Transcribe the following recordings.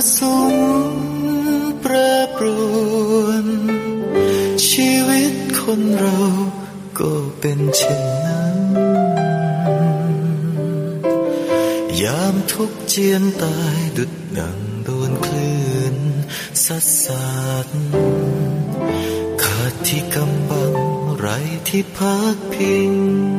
สมแปรปรวนชีวิตคนเราก็เป็นเช่นนั้นยามทุกข์เจียนตายดุจดังโดนคลื่นซัดสาดขาดที่กำบังไร้ที่พักพิง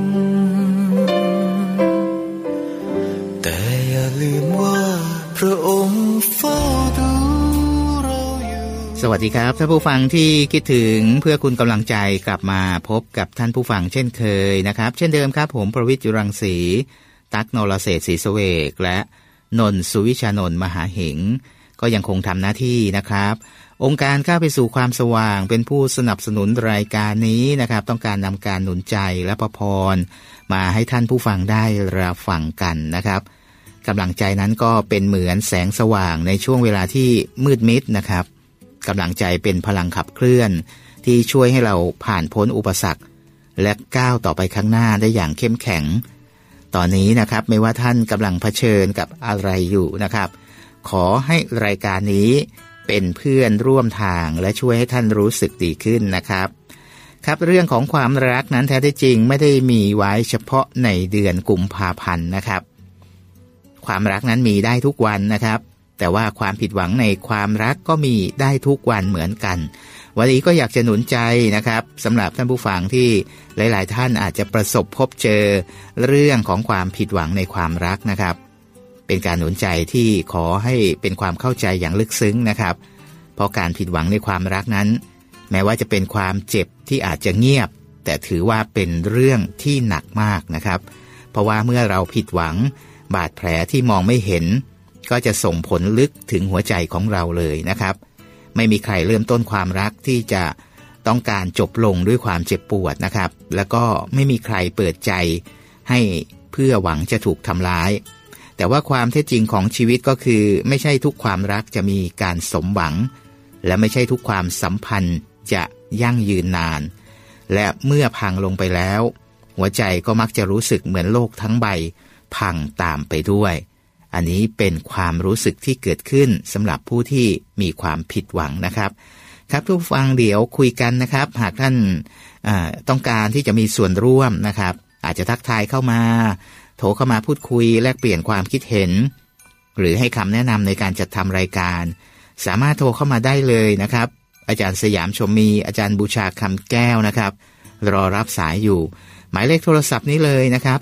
แต่อย่าลืมว่าพระองค์เฝ้าดูเราอยู่สวัสดีครับท่านผู้ฟังที่คิดถึงเพื่อคุณกำลังใจกลับมาพบกับท่านผู้ฟังเช่นเคยนะครับเช่นเดิมครับผมประวิตร จุรังสีตั๊ก นรเศรษฐ์ ศรีเสวกและนนท์ สุวิชานนท์มหาเหงก็ยังคงทำหน้าที่นะครับองค์การก้าวไปสู่ความสว่างเป็นผู้สนับสนุนรายการนี้นะครับต้องการนำการหนุนใจและประพรมาให้ท่านผู้ฟังได้รับฟังกันนะครับกำลังใจนั้นก็เป็นเหมือนแสงสว่างในช่วงเวลาที่มืดมิดนะครับกำลังใจเป็นพลังขับเคลื่อนที่ช่วยให้เราผ่านพ้นอุปสรรคและก้าวต่อไปข้างหน้าได้อย่างเข้มแข็งตอนนี้นะครับไม่ว่าท่านกำลังเผชิญกับอะไรอยู่นะครับขอให้รายการนี้เป็นเพื่อนร่วมทางและช่วยให้ท่านรู้สึกดีขึ้นนะครับครับเรื่องของความรักนั้นแท้ที่จริงไม่ได้มีไว้เฉพาะในเดือนกุมภาพันธ์นะครับความรักนั้นมีได้ทุกวันนะครับแต่ว่าความผิดหวังในความรักก็มีได้ทุกวันเหมือนกันวันนี้ก็อยากจะหนุนใจนะครับสำหรับท่านผู้ฟังที่หลายๆท่านอาจจะประสบพบเจอเรื่องของความผิดหวังในความรักนะครับเป็นการหนุนใจที่ขอให้เป็นความเข้าใจอย่างลึกซึ้งนะครับเพราะการผิดหวังในความรักนั้นแม้ว่าจะเป็นความเจ็บที่อาจจะเงียบแต่ถือว่าเป็นเรื่องที่หนักมากนะครับเพราะว่าเมื่อเราผิดหวังบาดแผลที่มองไม่เห็นก็จะส่งผลลึกถึงหัวใจของเราเลยนะครับไม่มีใครเริ่มต้นความรักที่จะต้องการจบลงด้วยความเจ็บปวดนะครับแล้วก็ไม่มีใครเปิดใจให้เพื่อหวังจะถูกทำร้ายแต่ว่าความแท้จริงของชีวิตก็คือไม่ใช่ทุกความรักจะมีการสมหวังและไม่ใช่ทุกความสัมพันธ์จะยั่งยืนนานและเมื่อพังลงไปแล้วหัวใจก็มักจะรู้สึกเหมือนโลกทั้งใบพังตามไปด้วยอันนี้เป็นความรู้สึกที่เกิดขึ้นสำหรับผู้ที่มีความผิดหวังนะครับครับทุกฟังเดี๋ยวคุยกันนะครับหากท่านต้องการที่จะมีส่วนร่วมนะครับอาจจะทักทายเข้ามาโทรเข้ามาพูดคุยแลกเปลี่ยนความคิดเห็นหรือให้คำแนะนำในการจัดทำรายการสามารถโทรเข้ามาได้เลยนะครับอาจารย์สยามชมมีอาจารย์บูชาคำแก้วนะครับรอรับสายอยู่หมายเลขโทรศัพท์นี้เลยนะครับ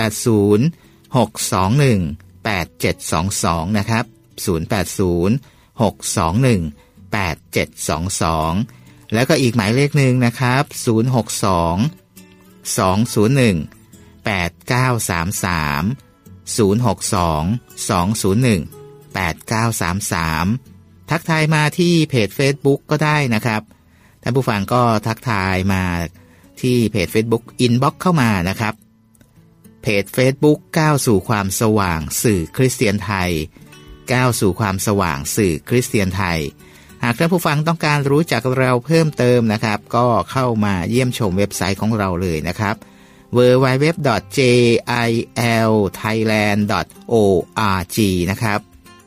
080-621-8722นะครับ080-621-8722แล้วก็อีกหมายเลขหนึ่งนะครับ062-201-8933 062-201-8933ทักทายมาที่เพจ Facebook ก็ได้นะครับท่านผู้ฟังก็ทักทายมาที่เพจ Facebook Inbox เข้ามานะครับเพจ Facebook ก้าวสู่ความสว่างสื่อคริสเตียนไทยก้าวสู่ความสว่างสื่อคริสเตียนไทยหากท่านผู้ฟังต้องการรู้จักเราเพิ่มเติมนะครับก็เข้ามาเยี่ยมชมเว็บไซต์ของเราเลยนะครับ www.jilthailand.org นะครับ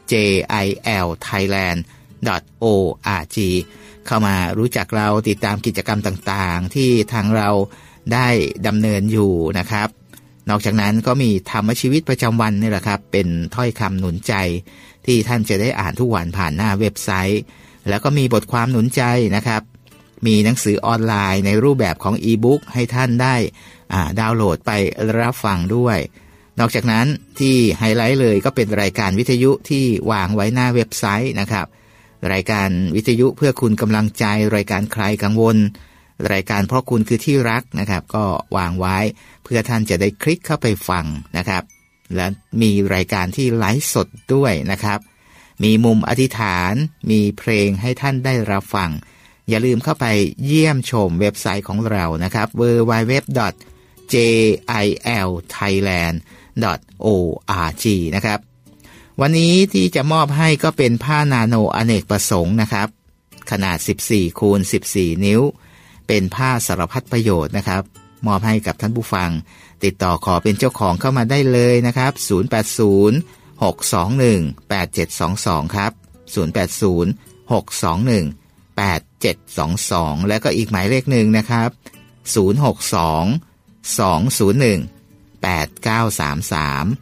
jilthailand.org เข้ามารู้จักเราติดตามกิจกรรมต่างๆที่ทางเราได้ดำเนินอยู่นะครับนอกจากนั้นก็มีธรรมชีวิตประจำวันนี่แหละครับเป็นถ้อยคำหนุนใจที่ท่านจะได้อ่านทุกวันผ่านหน้าเว็บไซต์แล้วก็มีบทความหนุนใจนะครับมีหนังสือออนไลน์ในรูปแบบของอีบุ๊กให้ท่านได้ดาวน์โหลดไปรับฟังด้วยนอกจากนั้นที่ไฮไลท์เลยก็เป็นรายการวิทยุที่วางไว้หน้าเว็บไซต์นะครับรายการวิทยุเพื่อคุณกำลังใจรายการใครกังวลรายการเพราะคุณคือที่รักนะครับก็วางไว้เพื่อท่านจะได้คลิกเข้าไปฟังนะครับและมีรายการที่ไลฟ์สดด้วยนะครับมีมุมอธิษฐานมีเพลงให้ท่านได้รับฟังอย่าลืมเข้าไปเยี่ยมชมเว็บไซต์ของเรานะครับ www.jilthailand.org นะครับวันนี้ที่จะมอบให้ก็เป็นผ้านาโนอเนกประสงค์นะครับขนาด 14x14 นิ้วเป็นผ้าสารพัดประโยชน์นะครับมอบให้กับท่านผู้ฟังติดต่อขอเป็นเจ้าของเข้ามาได้เลยนะครับ080-621-8722ครับ 0806218722และก็อีกหมายเลขหนึ่งนะครับ062-201-8933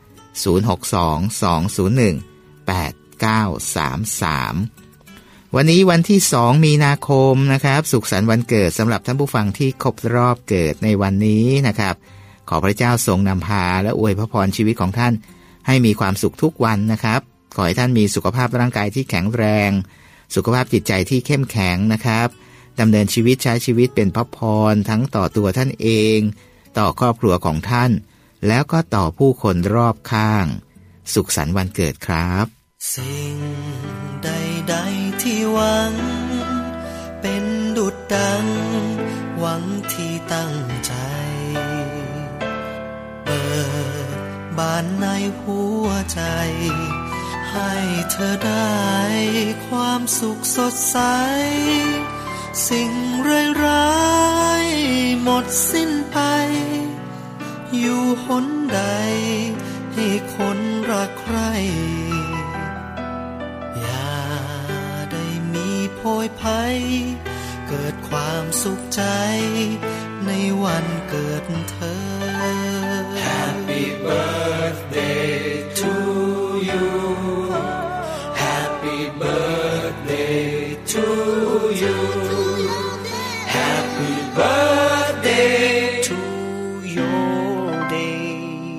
062-201-8933วันนี้วันที่2มีนาคมนะครับสุขสันต์วันเกิดสำหรับท่านผู้ฟังที่ครบรอบเกิดในวันนี้นะครับขอพระเจ้าทรงนำพาและอวยพระพรชีวิตของท่านให้มีความสุขทุกวันนะครับขอให้ท่านมีสุขภาพร่างกายที่แข็งแรงสุขภาพจิตใจที่เข้มแข็งนะครับดำเนินชีวิตใช้ชีวิตเป็นพระพรทั้งต่อตัวท่านเองต่อครอบครัวของท่านแล้วก็ต่อผู้คนรอบข้างสุขสันต์วันเกิดครับสิ่งใดๆที่หวังเป็นดุจดังหวังที่ตั้งใจเปิดบานในหัวใจให้เธอได้ความสุขสดใสสิ่งร้ายๆหมดสิ้นไปอยู่หนใดให้คนรักใครอย่าได้มีโพยภัยเกิดความสุขใจในวันเกิดเธอ Happy birthday to you Happy birthday to you Happy birthday to your day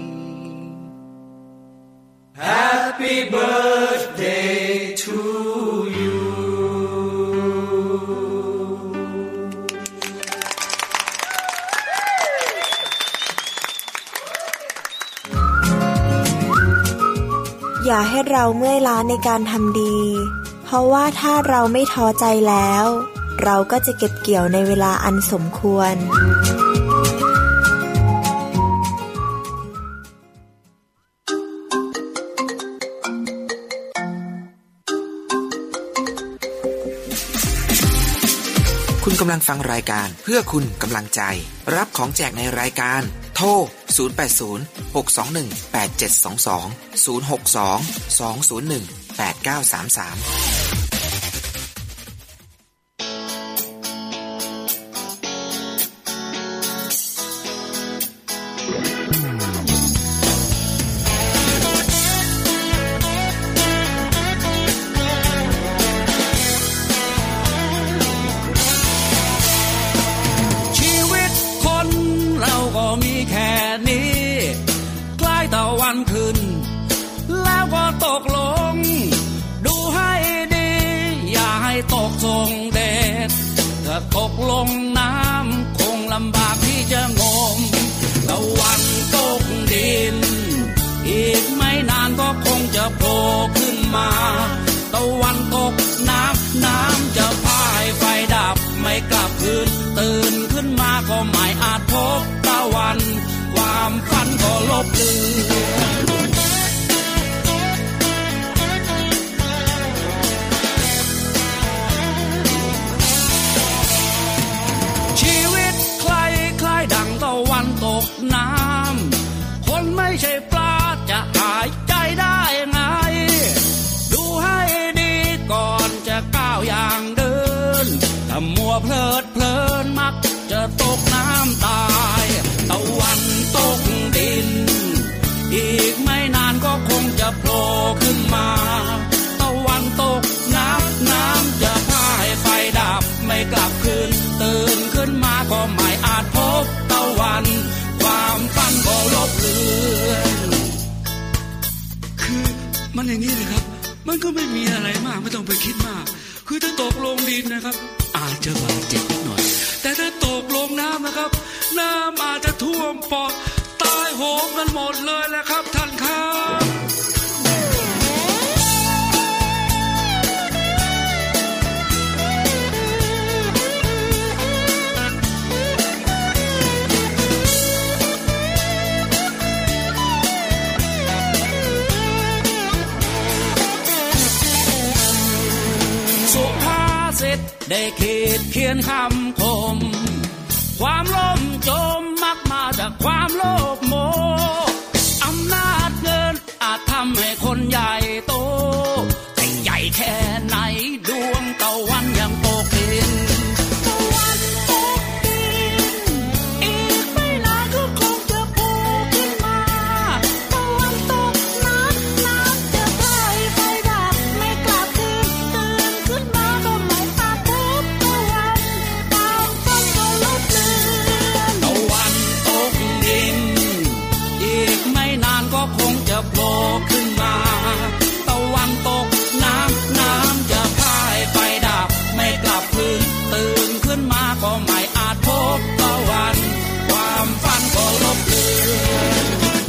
Happy birthday to you อย่าให้เราเมื่อยล้าในการทำดีเพราะว่าถ้าเราไม่ท้อใจแล้วเราก็จะเก็บเกี่ยวในเวลาอันสมควรคุณกำลังฟังรายการเพื่อคุณกำลังใจรับของแจกในรายการโทรตกลงน้ำคงลำบากที่จะงมตะวันตกดินอีกไม่นานก็คงจะโผล่ขึ้นมาตะวันตกน้ำจะพายไฟดับไม่กลับคืนตื่นขึ้นมาก็ไม่อาจพบตะวันความฝันก็ลบเลือนดังตะวันตกน้ำคนไม่ใช่ปลาจะหายใจได้ไงดูให้ดีก่อนจะก้าวอย่างเดินถ้ามัวเพลิดเพลินมักจะตกน้ำตายตะวันตกดินอีกไม่นานก็คงจะโผล่ขึ้นมาตะวันตกน้ำจะพายไฟดับไม่กลับคืนตื่นขึ้นมาก็ไม่อาจพบตะวันความฝันก็ลบเลือนคือมันอย่างนี้เลยครับมันก็ไม่มีอะไรมากไม่ต้องไปคิดมากคือถ้าตกลงดินนะครับอาจจะบาดเจ็บนิดหน่อยแต่ถ้าตกลงน้ำนะครับน้ำอาจจะท่วมปอดตายโหงกันหมดเลยแหละครับท่านครับได้เขียนคำคมความล่มจมมักมาจากความโลภโมอำนาจเงินอาจทำให้คนใหญ่โตแต่ใหญ่แค่ไหนดวงตะวันยังตกดินตะวันตกดินอีกไม่นานก็คงจะโผล่ขึ้นมาตะวันตกน้ำจะพายไฟดับไม่กลับคืนตื่นขึ้นมาก็ไม่อาจพบตะวันตามฝันก็ลบเลือนตะวันตกดินอีกไม่นานก็คงจะโผล่ขึ้นมาตะวันตกน้ำจะพายไฟดับไม่กลับคืนตื่นขึ้นมาก็ไม่อาจพบตะวันความฝันก็ลบเลือน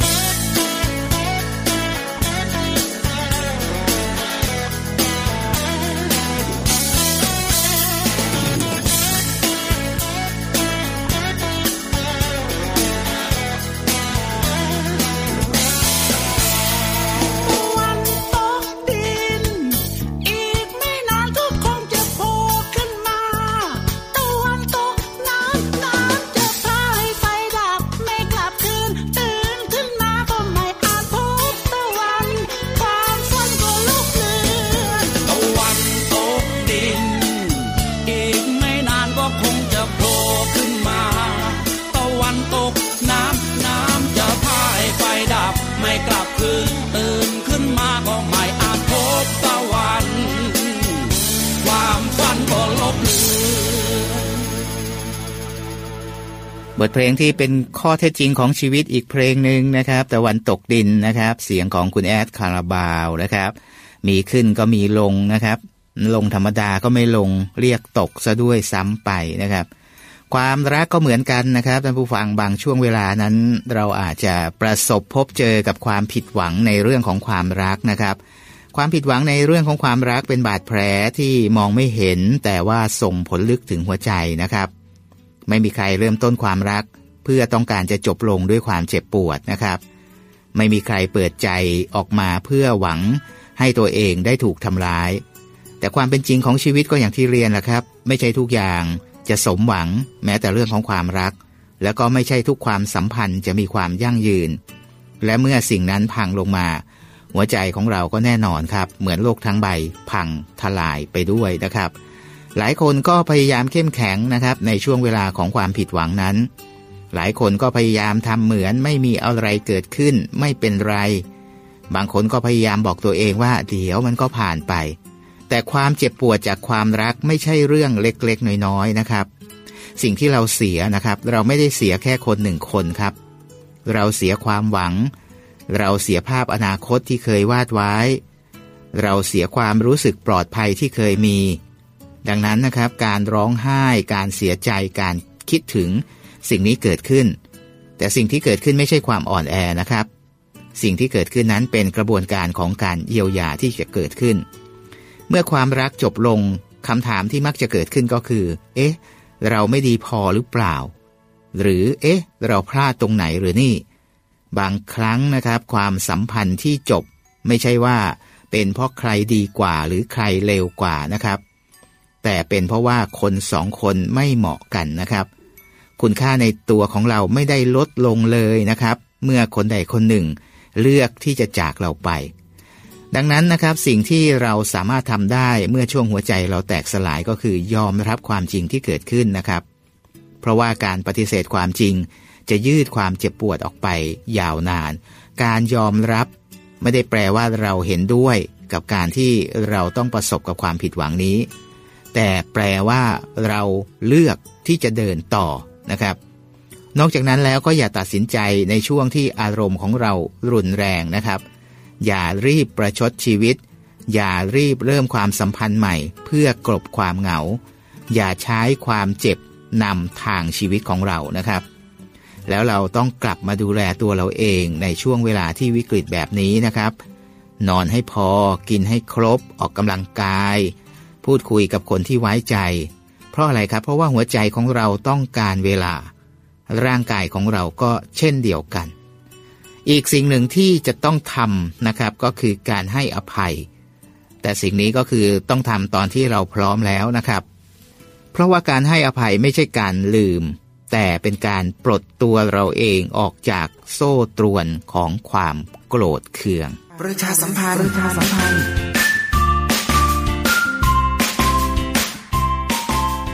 บทเพลงที่เป็นข้อเท็จจริงของชีวิตอีกเพลงหนึ่งนะครับตะวันตกดินนะครับเสียงของคุณแอดคาราบาวนะครับมีขึ้นก็มีลงนะครับลงธรรมดาก็ไม่ลงเรียกตกซะด้วยซ้ำไปนะครับความรักก็เหมือนกันนะครับท่านผู้ฟังบางช่วงเวลานั้นเราอาจจะประสบพบเจอกับความผิดหวังในเรื่องของความรักนะครับความผิดหวังในเรื่องของความรักเป็นบาดแผลที่มองไม่เห็นแต่ว่าส่งผลลึกถึงหัวใจนะครับไม่มีใครเริ่มต้นความรักเพื่อต้องการจะจบลงด้วยความเจ็บปวดนะครับไม่มีใครเปิดใจออกมาเพื่อหวังให้ตัวเองได้ถูกทำร้ายแต่ความเป็นจริงของชีวิตก็อย่างที่เรียนแหละครับไม่ใช่ทุกอย่างจะสมหวังแม้แต่เรื่องของความรักแล้วก็ไม่ใช่ทุกความสัมพันธ์จะมีความยั่งยืนและเมื่อสิ่งนั้นพังลงมาหัวใจของเราก็แน่นอนครับเหมือนโลกทั้งใบพังทลายไปด้วยนะครับหลายคนก็พยายามเข้มแข็งนะครับในช่วงเวลาของความผิดหวังนั้นหลายคนก็พยายามทำเหมือนไม่มีอะไรเกิดขึ้นไม่เป็นไรบางคนก็พยายามบอกตัวเองว่าเดี๋ยวมันก็ผ่านไปแต่ความเจ็บปวดจากความรักไม่ใช่เรื่องเล็กๆน้อยๆนะครับสิ่งที่เราเสียนะครับเราไม่ได้เสียแค่คนหนึ่งคนครับเราเสียความหวังเราเสียภาพอนาคตที่เคยวาดไว้เราเสียความรู้สึกปลอดภัยที่เคยมีดังนั้นนะครับการร้องไห้การเสียใจการคิดถึงสิ่งนี้เกิดขึ้นแต่สิ่งที่เกิดขึ้นไม่ใช่ความอ่อนแอนะครับสิ่งที่เกิดขึ้นนั้นเป็นกระบวนการของการเยียวยาที่จะเกิดขึ้นเมื่อความรักจบลงคำถามที่มักจะเกิดขึ้นก็คือเราไม่ดีพอหรือเปล่าหรือเราพลาดตรงไหนหรือนี่บางครั้งนะครับความสัมพันธ์ที่จบไม่ใช่ว่าเป็นเพราะใครดีกว่าหรือใครเลวกว่านะครับแต่เป็นเพราะว่าคนสองคนไม่เหมาะกันนะครับคุณค่าในตัวของเราไม่ได้ลดลงเลยนะครับเมื่อคนใดคนหนึ่งเลือกที่จะจากเราไปดังนั้นนะครับสิ่งที่เราสามารถทำได้เมื่อช่วงหัวใจเราแตกสลายก็คือยอมรับความจริงที่เกิดขึ้นนะครับเพราะว่าการปฏิเสธความจริงจะยืดความเจ็บปวดออกไปยาวนานการยอมรับไม่ได้แปลว่าเราเห็นด้วยกับการที่เราต้องประสบกับความผิดหวังนี้แต่แปลว่าเราเลือกที่จะเดินต่อนะครับนอกจากนั้นแล้วก็อย่าตัดสินใจในช่วงที่อารมณ์ของเรารุนแรงนะครับอย่ารีบประชดชีวิตอย่ารีบเริ่มความสัมพันธ์ใหม่เพื่อกลบความเหงาอย่าใช้ความเจ็บนำทางชีวิตของเรานะครับแล้วเราต้องกลับมาดูแลตัวเราเองในช่วงเวลาที่วิกฤตแบบนี้นะครับนอนให้พอกินให้ครบออกกำลังกายพูดคุยกับคนที่ไว้ใจเพราะอะไรครับเพราะว่าหัวใจของเราต้องการเวลาร่างกายของเราก็เช่นเดียวกันอีกสิ่งหนึ่งที่จะต้องทำนะครับก็คือการให้อภัยแต่สิ่งนี้ก็คือต้องทำตอนที่เราพร้อมแล้วนะครับเพราะว่าการให้อภัยไม่ใช่การลืมแต่เป็นการปลดตัวเราเองออกจากโซ่ตรวนของความโกรธเคืองประชาสัมพันธ์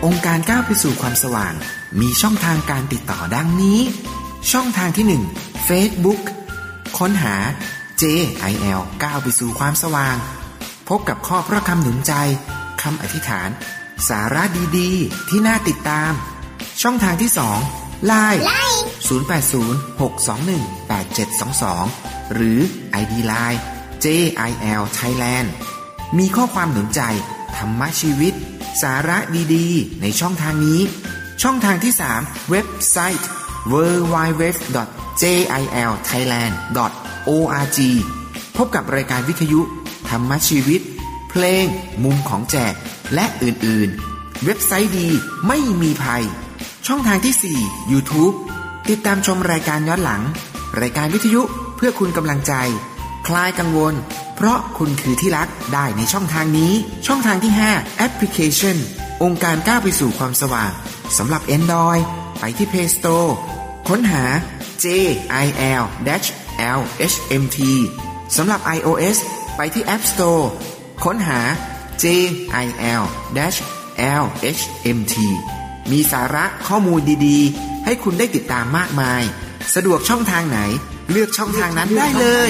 องค์การก้าวไปสู่ความสว่างมีช่องทางการติดต่อดังนี้ช่องทางที่1 Facebook ค้นหา JIL ก้าวไปสู่ความสว่างพบกับข้อพระคำหนุนใจคำอธิษฐานสาระดีๆที่น่าติดตามช่องทางที่2 LINE 0806218722หรือ ID Line JIL Thailand มีข้อความหนุนใจธรรมชีวิตสาระดีๆในช่องทางนี้ช่องทางที่3เว็บไซต์ www.jilthailand.org พบกับรายการวิทยุธรรมชีวิตเพลงมุมของแจกและอื่นๆเว็บไซต์ดีไม่มีภัยช่องทางที่4 YouTube ติดตามชมรายการย้อนหลังรายการวิทยุเพื่อคุณกำลังใจคลายกังวลเพราะคุณคือที่รักได้ในช่องทางนี้ช่องทางที่5แอปพลิเคชันองค์การก้าวไปสู่ความสว่างสำหรับ Android ไปที่ Play Store ค้นหา JIL-LHMT สำหรับ iOS ไปที่ App Store ค้นหา JIL-LHMT มีสาระข้อมูลดีๆให้คุณได้ติดตามมากมายสะดวกช่องทางไหนเลือกช่องทางนั้นได้เลย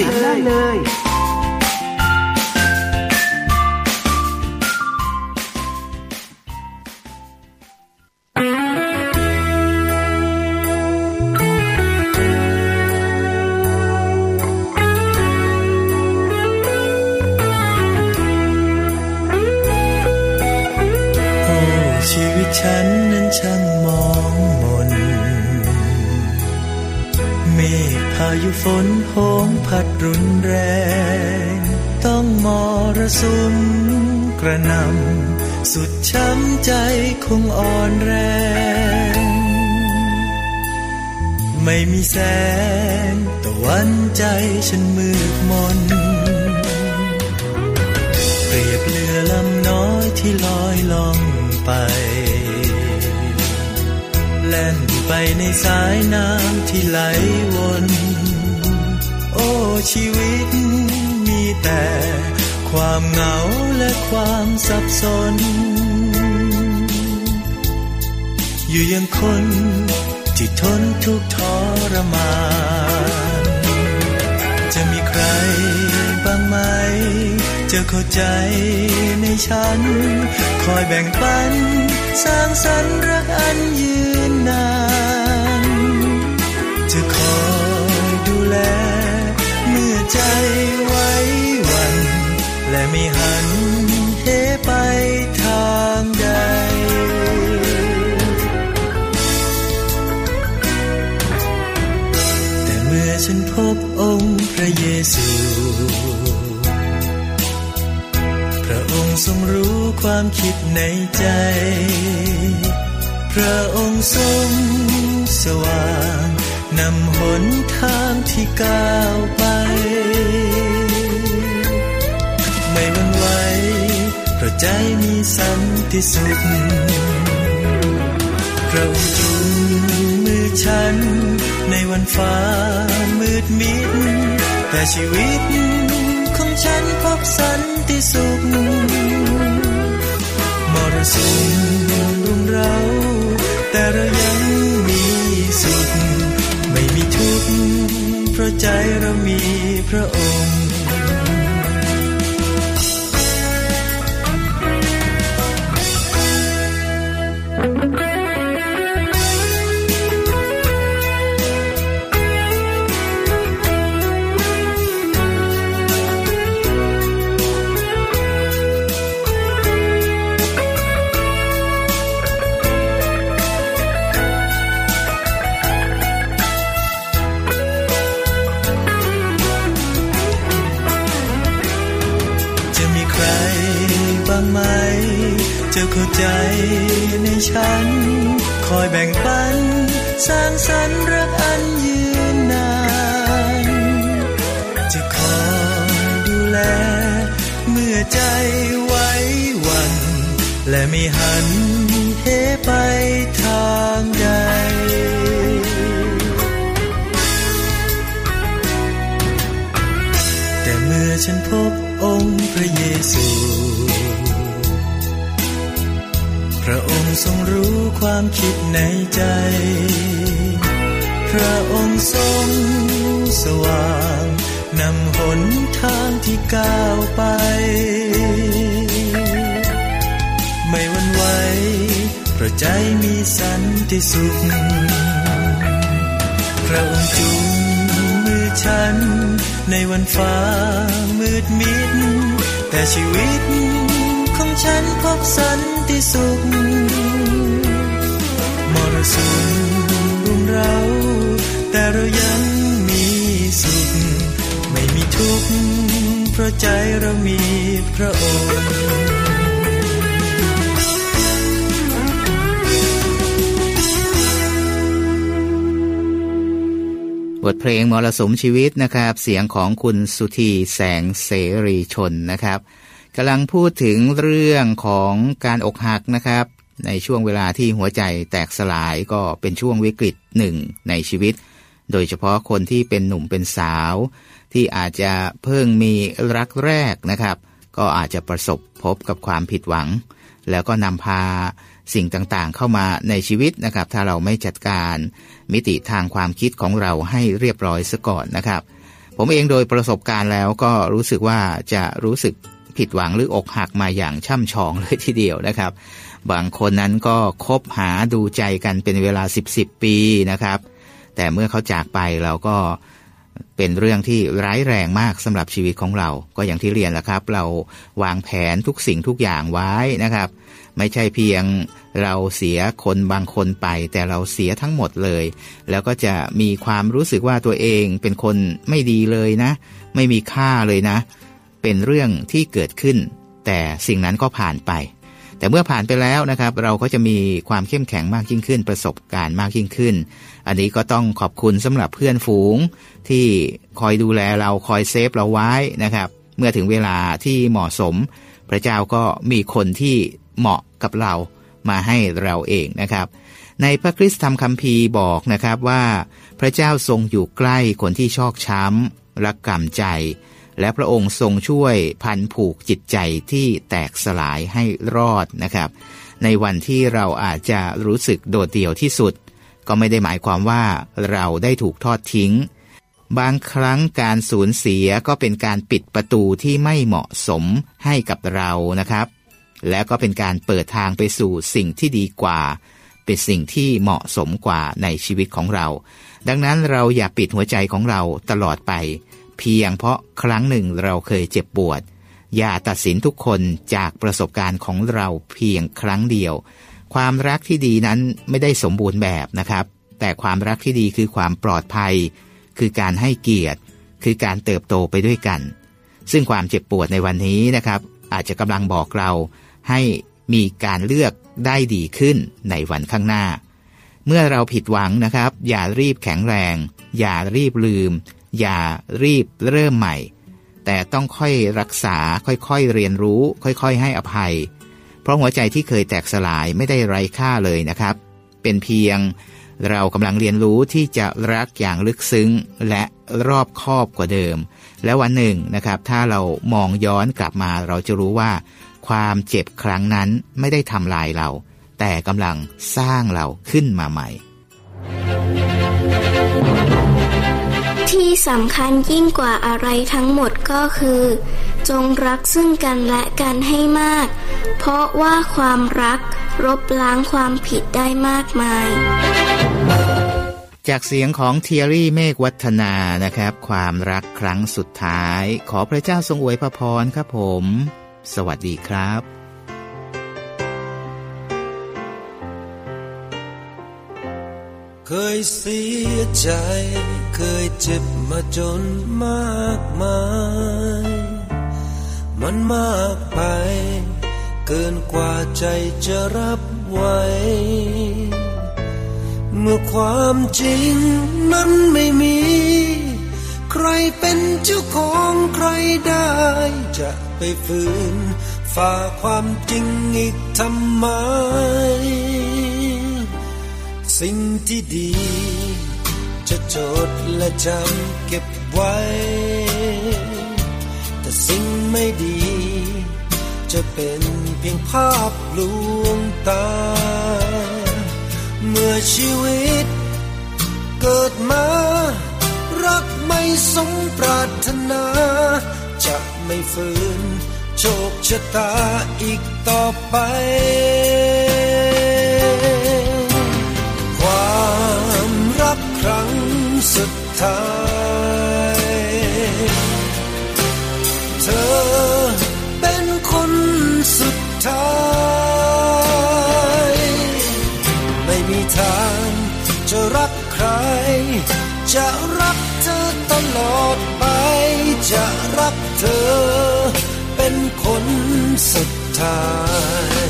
ชีวิตฉันนั้นช่างมองมนเมฆพายุฝนโหมพัดรุนแรงต้องมรสุมกระหน่ำสุดช้ำใจคงอ่อนแรงไม่มีแสงตะวันใจฉันมืดมนเปรียบเรือลำน้อยที่ลอยล่องไปแล่นไปในสายน้ำที่ไหลวนโอ้ชีวิตมีแต่ความเหงาและความสับสนอยู่อย่างคนที่ทนทุกข์ทรมานจะมีใครบ้างไหมจะเข้าใจในฉันคอยแบ่งปันสร้างสรรค์รักอันยืนนานจะคอยดูแลเมื่อใจไว้วันและไม่หันเหไปทางใดแต่เมื่อฉันพบองค์พระเยซูพระองค์ทรงรู้ความคิดในใจพระองค์ทรงสว่างนำหนทางที่ก้าวไปไม่หวั่นไหวเพราะใจมีสันติสุขพระองค์จุงมือฉันในวันฟ้ามืดมิดแต่ชีวิตของฉันพบสันติสุขมรสุมรุมเร้าแต่เรายังมีสุขไม่มีทุกข์เพราะใจเรามีพระองค์จะเข้าใจในฉันคอยแบ่งปันสร้างสรรค์รักอันยืนนานจะคอยดูแลเมื่อใจไว้วันและไม่หันเหไปทางใดแต่เมื่อฉันพบองค์พระเยซูพระองค์ทรงรู้ความคิดในใจพระองค์ทรงสว่างนำหนทางที่ก้าวไปไม่หวั่นไหวเพราะใจมีสันติสุขพระองค์จุงมือฉันในวันฟ้ามืดมิดแต่ชีวิตของฉันพบสันติสุขมรสุมรุมเร้าแต่เรายังมีสุขไม่มีทุกข์เพราะใจเรามีพระองค์บทเพลงมรสุมชีวิตนะครับเสียงของคุณสุธีแสงเสรีชนนะครับกำลังพูดถึงเรื่องของการอกหักนะครับในช่วงเวลาที่หัวใจแตกสลายก็เป็นช่วงวิกฤตหนึ่งในชีวิตโดยเฉพาะคนที่เป็นหนุ่มเป็นสาวที่อาจจะเพิ่งมีรักแรกนะครับก็อาจจะประสบพบกับความผิดหวังแล้วก็นำพาสิ่งต่างๆเข้ามาในชีวิตนะครับถ้าเราไม่จัดการมิติทางความคิดของเราให้เรียบร้อยซะก่อนนะครับผมเองโดยประสบการณ์แล้วก็รู้สึกว่าจะรู้สึกผิดหวังหรืออกหักมาอย่างช่ำชองเลยทีเดียวนะครับบางคนนั้นก็คบหาดูใจกันเป็นเวลา10ปีนะครับแต่เมื่อเขาจากไปเราก็เป็นเรื่องที่ร้ายแรงมากสำหรับชีวิตของเราก็อย่างที่เรียนแหละครับเราวางแผนทุกสิ่งทุกอย่างไว้นะครับไม่ใช่เพียงเราเสียคนบางคนไปแต่เราเสียทั้งหมดเลยแล้วก็จะมีความรู้สึกว่าตัวเองเป็นคนไม่ดีเลยนะไม่มีค่าเลยนะเป็นเรื่องที่เกิดขึ้นแต่สิ่งนั้นก็ผ่านไปแต่เมื่อผ่านไปแล้วนะครับเราก็จะมีความเข้มแข็งมากยิ่งขึ้นประสบการณ์มากยิ่งขึ้นอันนี้ก็ต้องขอบคุณสำหรับเพื่อนฝูงที่คอยดูแลเราคอยเซฟเราไว้นะครับเมื่อถึงเวลาที่เหมาะสมพระเจ้าก็มีคนที่เหมาะกับเรามาให้เราเองนะครับในพระคริสตธรรมคัมภีร์บอกนะครับว่าพระเจ้าทรงอยู่ใกล้คนที่ชอกช้ำรักกำใจและพระองค์ทรงช่วยพันผูกจิตใจที่แตกสลายให้รอดนะครับในวันที่เราอาจจะรู้สึกโดดเดี่ยวที่สุดก็ไม่ได้หมายความว่าเราได้ถูกทอดทิ้งบางครั้งการสูญเสียก็เป็นการปิดประตูที่ไม่เหมาะสมให้กับเรานะครับและก็เป็นการเปิดทางไปสู่สิ่งที่ดีกว่าเป็นสิ่งที่เหมาะสมกว่าในชีวิตของเราดังนั้นเราอย่าปิดหัวใจของเราตลอดไปเพียงเพราะครั้งหนึ่งเราเคยเจ็บปวดอย่าตัดสินทุกคนจากประสบการณ์ของเราเพียงครั้งเดียวความรักที่ดีนั้นไม่ได้สมบูรณ์แบบนะครับแต่ความรักที่ดีคือความปลอดภัยคือการให้เกียรติคือการเติบโตไปด้วยกันซึ่งความเจ็บปวดในวันนี้นะครับอาจจะกำลังบอกเราให้มีการเลือกได้ดีขึ้นในวันข้างหน้าเมื่อเราผิดหวังนะครับอย่ารีบแข็งแรงอย่ารีบลืมอย่ารีบเริ่มใหม่แต่ต้องค่อยรักษาค่อยๆเรียนรู้ค่อยๆให้อภัยเพราะหัวใจที่เคยแตกสลายไม่ได้ไร้ค่าเลยนะครับเป็นเพียงเรากำลังเรียนรู้ที่จะรักอย่างลึกซึ้งและรอบคอบกว่าเดิมและวันหนึ่งนะครับถ้าเรามองย้อนกลับมาเราจะรู้ว่าความเจ็บครั้งนั้นไม่ได้ทำลายเราแต่กำลังสร้างเราขึ้นมาใหม่ที่สำคัญยิ่งกว่าอะไรทั้งหมดก็คือจงรักซึ่งกันและกันให้มากเพราะว่าความรักลบล้างความผิดได้มากมายจากเสียงของเทียรี่เมฆวัฒนานะครับความรักครั้งสุดท้ายขอพระเจ้าทรงอวยพรครับผมสวัสดีครับเคยเสียใจเคยเจ็บมาจนมากมายมันมากไปเกินกว่าใจจะรับไหวเมื่อความจริงนั้นไม่มีใครเป็นเจ้าของใครได้จะไปฝืนฝ่าความจริงอีกทำไมสิ่งที่ดีจะจดและจำเก็บไว้แต่สิ่งไม่ดีจะเป็นเพียงภาพลวงตาเมื่อชีวิตเกิดมารักไม่สมปรารถนาจะไม่ฝืนโชคชะตาอีกต่อไปความรักครั้งสุดท้ายเธอเป็นคนสุดท้ายไม่มีทางจะรักใครจะรักเธอตลอดไปจะรักเธอเป็นคนสุดท้าย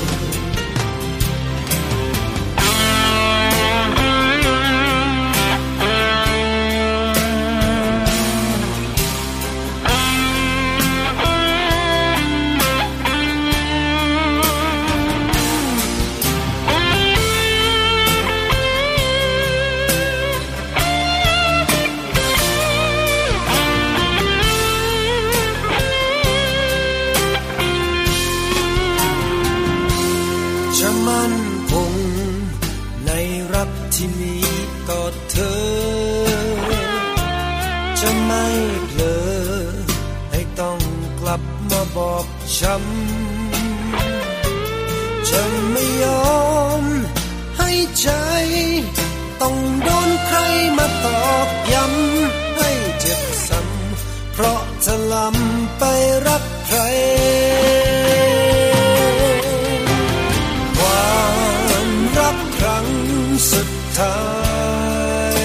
มั่นคงในรักที่มีต่อเธอจะไม่เผลอให้ต้องกลับมาบอบช้ำจะไม่ยอมให้ใจต้องโดนใครมาตอกย้ำให้เจ็บซ้ำเพราะจะล้ำไปรักใครสุดท้าย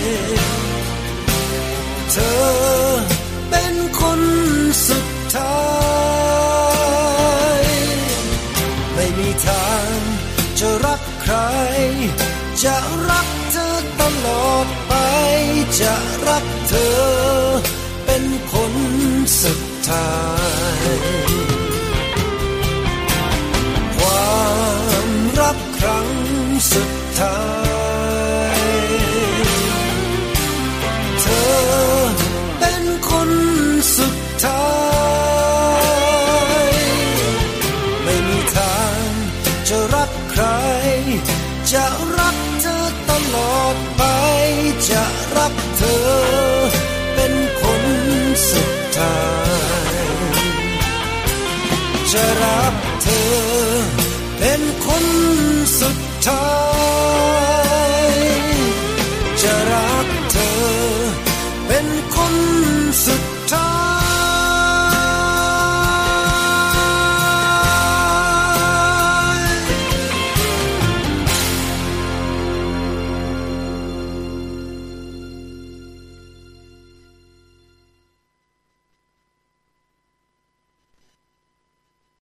เธอเป็นคนสุดท้ายไม่มีทางจะรักใครจะรักเธอตลอดไปจะรักเธอเป็นคนสุดท้ายความรักครั้งสุดท้ายเธอเป็นคนสุดท้ายไม่มีทางจะรักใครจะรักเธอตลอดไปจะรักเธอเป็นคนสุดท้ายจะรักเธอเป็นคนสุดท้าย